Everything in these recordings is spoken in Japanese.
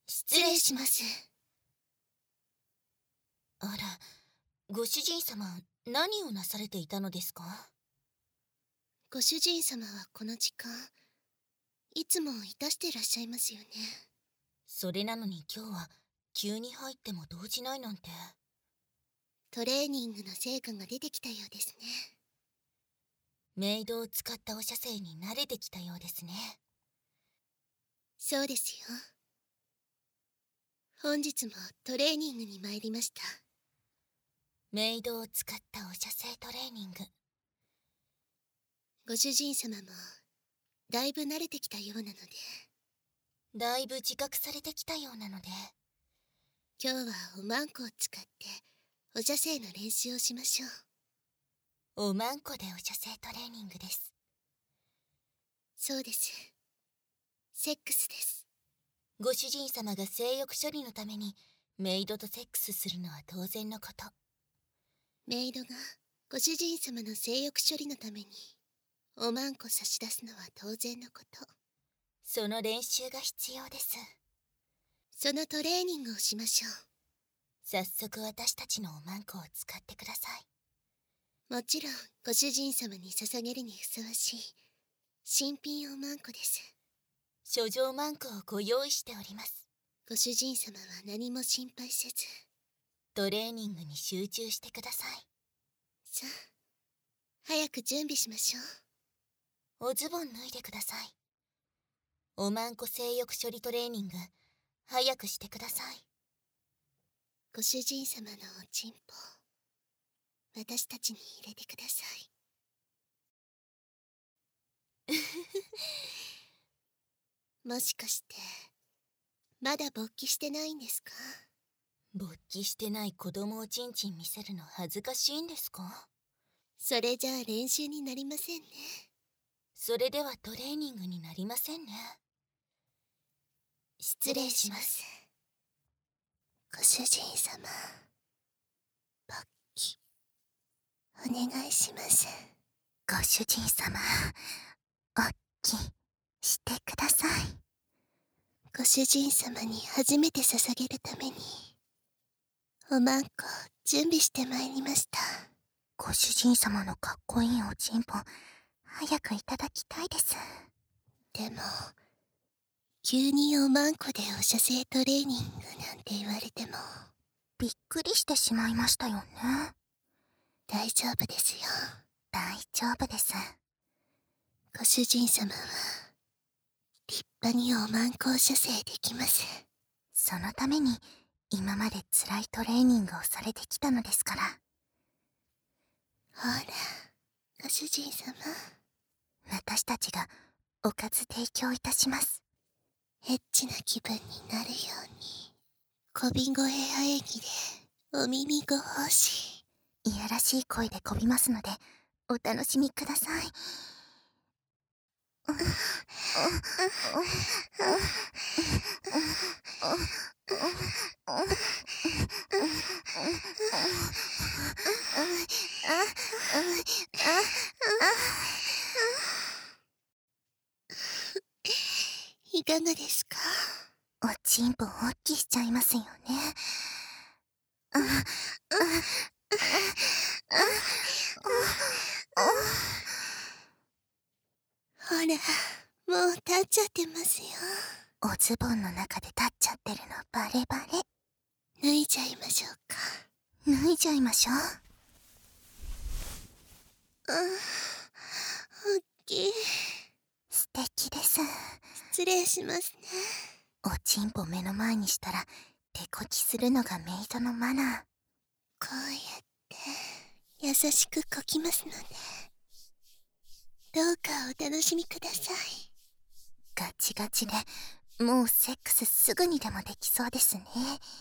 失礼します。 あら、ご主人様、何をなされていたのですか？ ご主人様はこの時間、いつもいたしてらっしゃいますよね。 それなのに今日は急に入っても動じないなんて。 トレーニングの成果が出てきたようですね。 メイドを使ったお射精に慣れてきたようですね。 そうですよ。本日もトレーニングに参りました。 メイドを使ったお射精トレーニング。 ご主人様もだいぶ慣れてきたようなので、 だいぶ自覚されてきたようなので、 今日はおまんこを使ってお射精の練習をしましょう。 おまんこでお射精トレーニングです。 そうです。セックスです。 ご主人様が性欲処理のためにメイドとセックスするのは当然のこと。 メイドがご主人様の性欲処理のためにおまんこ差し出すのは当然のこと。 その練習が必要です。 そのトレーニングをしましょう。 早速私たちのおまんこを使ってください。 もちろんご主人様に捧げるにふさわしい新品おまんこです。 書状まんこをご用意しております。 ご主人様は何も心配せず、 トレーニングに集中してください。 さあ、早く準備しましょおズボン脱いでください。おまんこ性欲処理トレーニング、早くしてください。 ご主人様のおちんぽ、私たちに入れてください。もしかして、まだ勃起してないんですか？ 勃起してない子供をちんちん見せるの恥ずかしいんですか？ それじゃあ練習になりませんね。 それではトレーニングになりませんね。 失礼します。ご主人様、勃起、お願いします。 ご主人様、勃起してください。 ご主人様に初めて捧げるために、おまんこ準備してまいりました。 ご主人様のかっこいいおちんぽ、早くいただきたいです。 でも、急におまんこでお射精トレーニングなんて言われても、 びっくりしてしまいましたよね。 大丈夫ですよ。 大丈夫です。 ご主人様は、立派におまんこを射精できます。 そのために、今まで辛いトレーニングをされてきたのですから。 ほら、ご主人様。 私たちがおかず提供いたします。 エッチな気分になるように、こび声あえぎでお耳ご奉仕。 いやらしい声でこびますので、お楽しみください。 いかがですか？ おちんぽ大きしちゃいますよね。 ほら、もう立っちゃってますよ。 おズボンの中で立っちゃってるのバレバレ。 脱いじゃいましょうか。 脱いじゃいましょう。 おっきい。 素敵です。 失礼しますね。 おちんぽ目の前にしたら手こきするのがメイドのマナー。 こうやって優しくこきますので、どうかお楽しみください。 ガチガチでもうセックスすぐにでもできそうですね。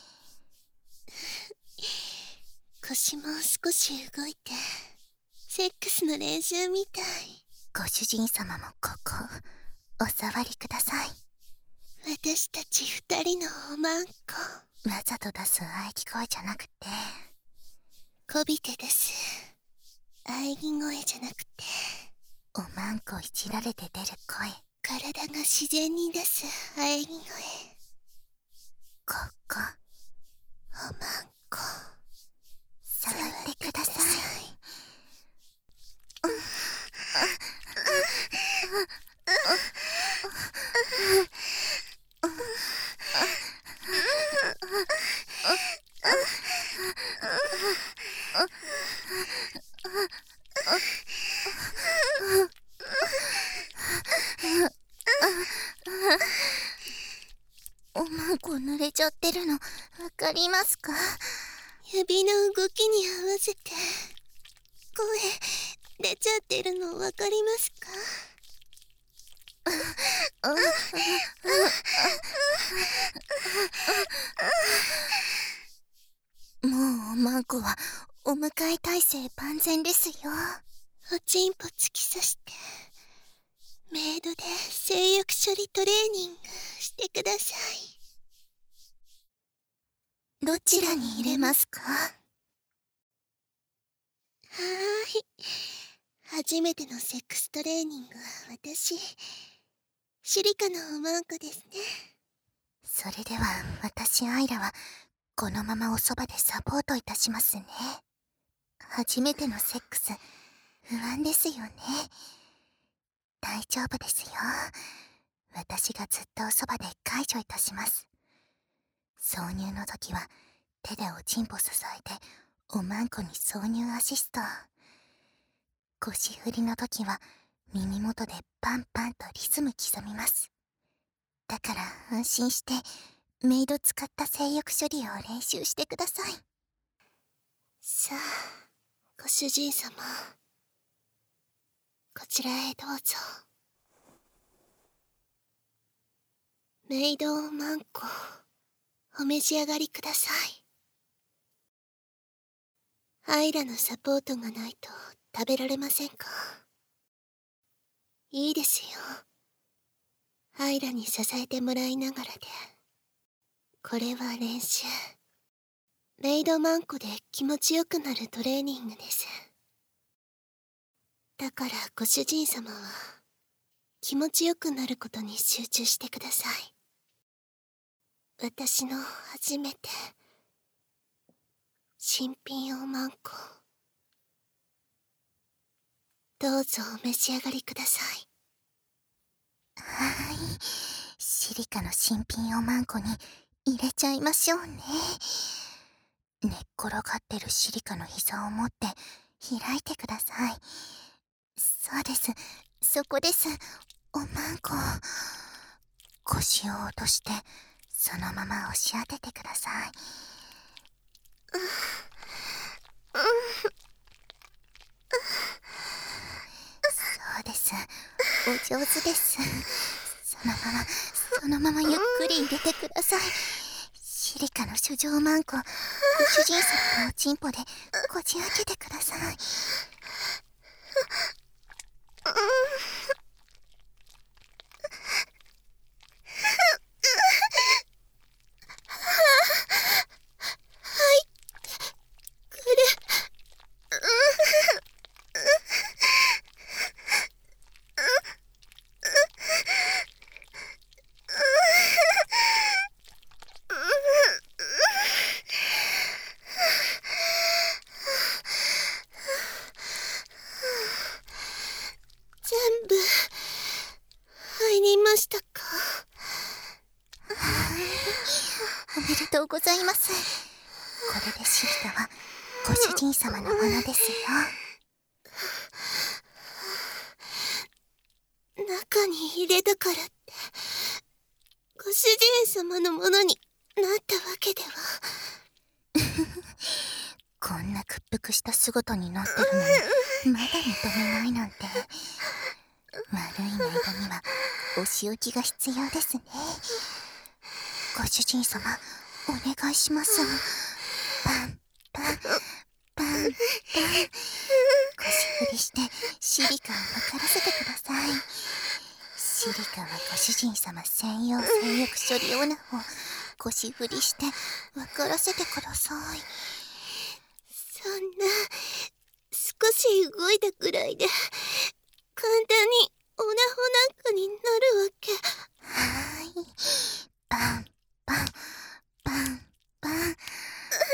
腰も少し動いて、セックスの練習みたい。 ご主人様もここお触りください。 私たち二人のおまんこ。 わざと出す喘ぎ声じゃなくて、 こびてです。喘ぎ声じゃなくて、 おまんこいじられて出る声。 体が自然に出す喘ぎ声。 まんこ触ってください。おまんこ濡れちゃってるのわかりますか？ 指の動きに合わせて声出ちゃってるのわかりますか？ もうおまんこはお迎え体制万全ですよ。 おちんぽ突き刺してメイドで性欲処理トレーニングしてください。 どちらに入れますか？ はーい。初めてのセックストレーニングは私、シリカのおまんこですね。 それでは私アイラはこのままおそばでサポートいたしますね。初めてのセックス不安ですよね。大丈夫ですよ。私がずっとおそばで介助いたします。挿入の時は手でおちんぽ支えておまんこに挿入アシスト。腰振りの時は耳元でパンパンとリズム刻みます。だから安心してメイド使った性欲処理を練習してください。 さあ、ご主人様、こちらへどうぞ。メイドおまんこお召し上がりください。アイラのサポートがないと食べられませんか？いいですよ。アイラに支えてもらいながらで。これは練習。メイドマンコで気持ちよくなるトレーニングです。だからご主人様は気持ちよくなることに集中してください。私の初めて新品おまんこ、どうぞお召し上がりください。 はーい。シリカの新品おまんこに入れちゃいましょうね。寝っ転がってるシリカの膝を持って開いてください。そうです。そこです。おまんこ。腰を落としてそのまま押し当ててください。そうです。お上手です。そのままゆっくり入れてください。シリカの処女マンコ、ご主人様のおちんぽでこじ開けてください。 全部入りましたか？ おめでとうございます。これでシリカはご主人様のものですよ。 中に入れたからってご主人様のものになったわけでは。 こんな屈服した姿になってるのにまだ認めないなんて。悪いメイドにはお仕置きが必要ですね。ご主人様、お願いします。パンパンパンパン。腰振りしてシリカを分からせてください。シリカはご主人様専用性欲処理オナを腰振りして分からせてください。 そんな少し動いたくらいで簡単にオナホなんかになるわけ。 はーい。パンパンパンパン。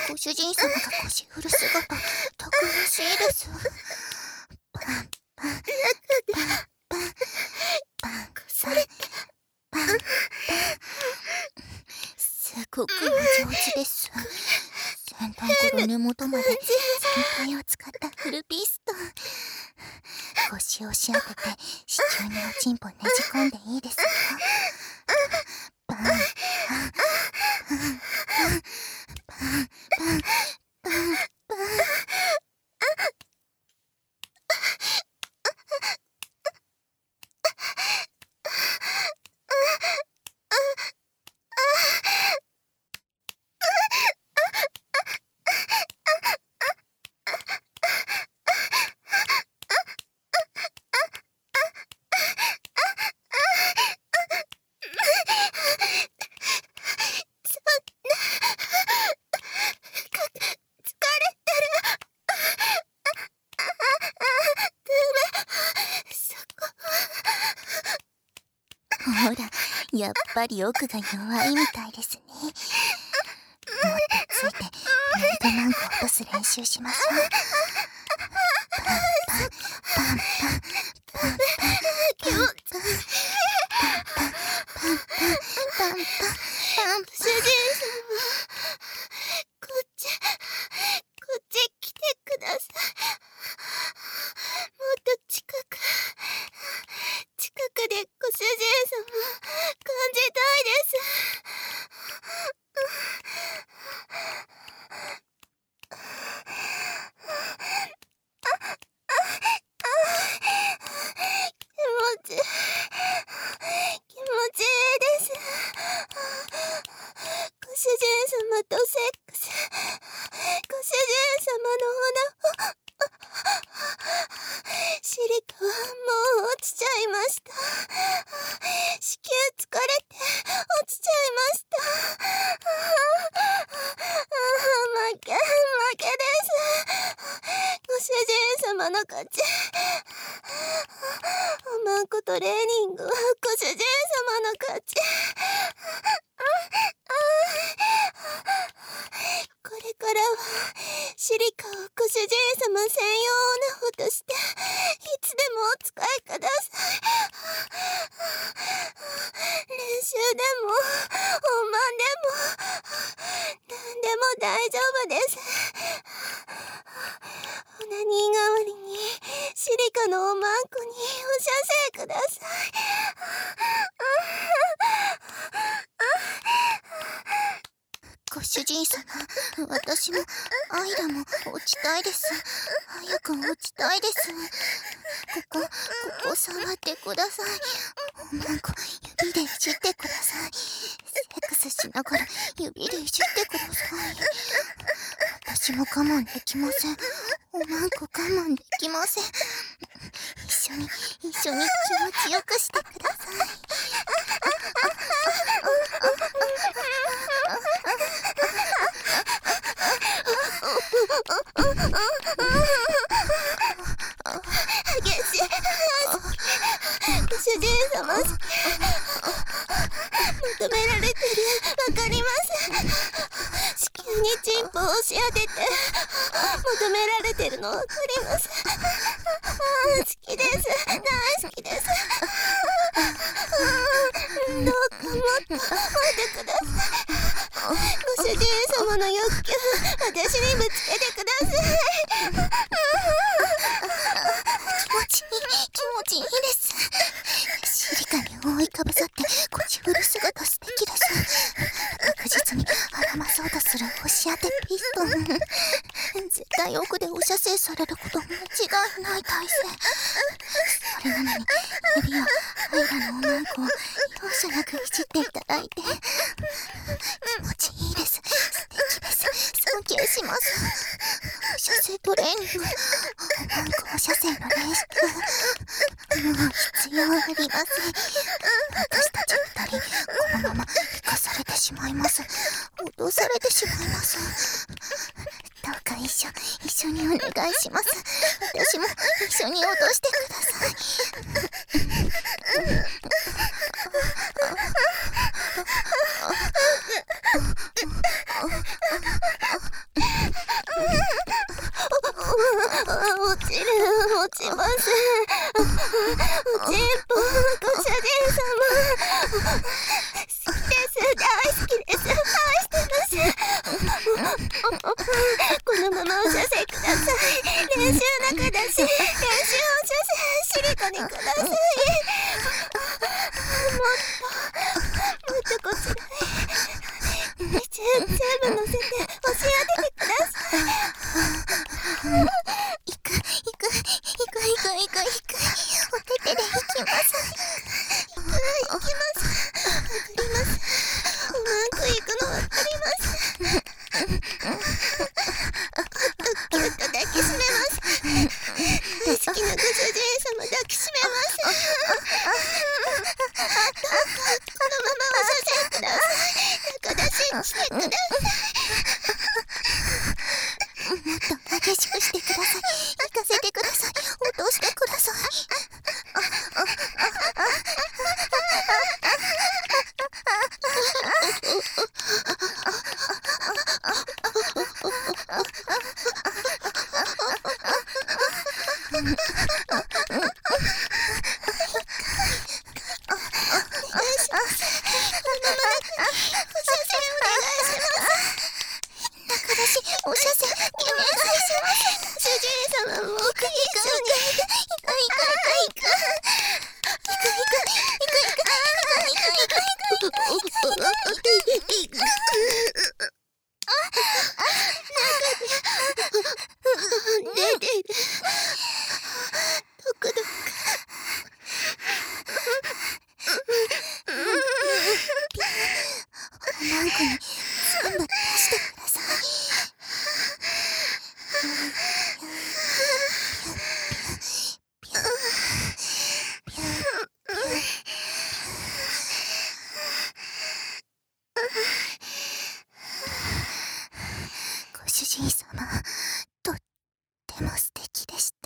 ご主人様が腰振る姿、たくましいです。パンパンパンパンパンパンパン。すごくお上手です。先端から根元まで全体を使ったフルピストン。腰を押し当てて支柱におちんぽねじ込んでいいですか？パンパンパンパンパンパンパンパン。ほら、やっぱり奥が弱いみたいですね。もっとついてメイドマンコを落とす練習しましょう。パンパンパンパンパンパンパンパンパンパンパンパンパンパン。 主人様、こっち来てください。もっと近くでご主人様感じたいです。気持ちいいです。ご主人様とセックス、ご主人様のおなシリカはもう落ちちゃいました。子宮疲れて落ちちゃいました。負けです。ご主人様の勝ち。おまんこトレーニングはご主人様の勝ち。これからはシリカをご主人様専用オナホとしていつでもお使いください。練習でも本番でも何でも大丈夫です。オナニー代わりにシリカのおまんこにお射精ください。 ご主人様、私もアイラも落ちたいです。早く落ちたいです。ここ触ってください。おまんこ指でいじってください。セックスしながら指でいじってください。私も我慢できません。おまんこ我慢できません。一緒に気持ちよくしてください。 ご主人様、求められてる、わかります。子宮にチンポを押し当てて求められてるのわかります。好きです。大好きです。どうかもっと待ってください。ご主人様の欲求、私にぶつけてください。 気持ちいいです。シリカに覆いかぶさって腰振る姿素敵です。確実に絡まそうとする押し当てピストン。絶対奥でお射精されること間違いない体勢。それなのに指やアイラのおまんこを容赦なくいじっていただいて、気持ちいいです。素敵です。尊敬します。お射精トレーニング、おまんこお射精の練習、もう必要ありません。私たち二人このまま生かされてしまいます。脅されてしまいます。どうか一緒にお願いします。私も一緒に脅してください。 大好きです。愛してます。このままお射精ください。練習中だし、練習お射精シリコにください。もっとこちらにチューブ乗せて押し当ててください。 行く。お手手で行きます。 行きます。わかります。うまくいくのわかります。キュッと抱きしめます。大好きなご主人様抱きしめます。どうかこのままお射精ください。中出ししてください。 もっと激しくしてください。行かせてください。落としてください。お射精お願いします。 主人様も一緒に。 マンコに全部出してください。ご主人様、とっても素敵でした。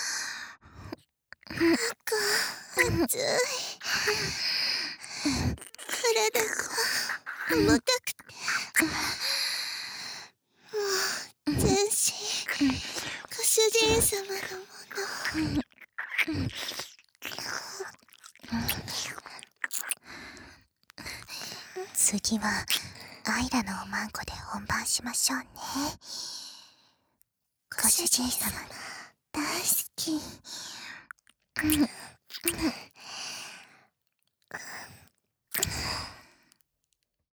熱い。体が重たくて、もう全身ご主人様のもの。 次はアイラのおまんこで本番しましょうね。ご主人様大好き。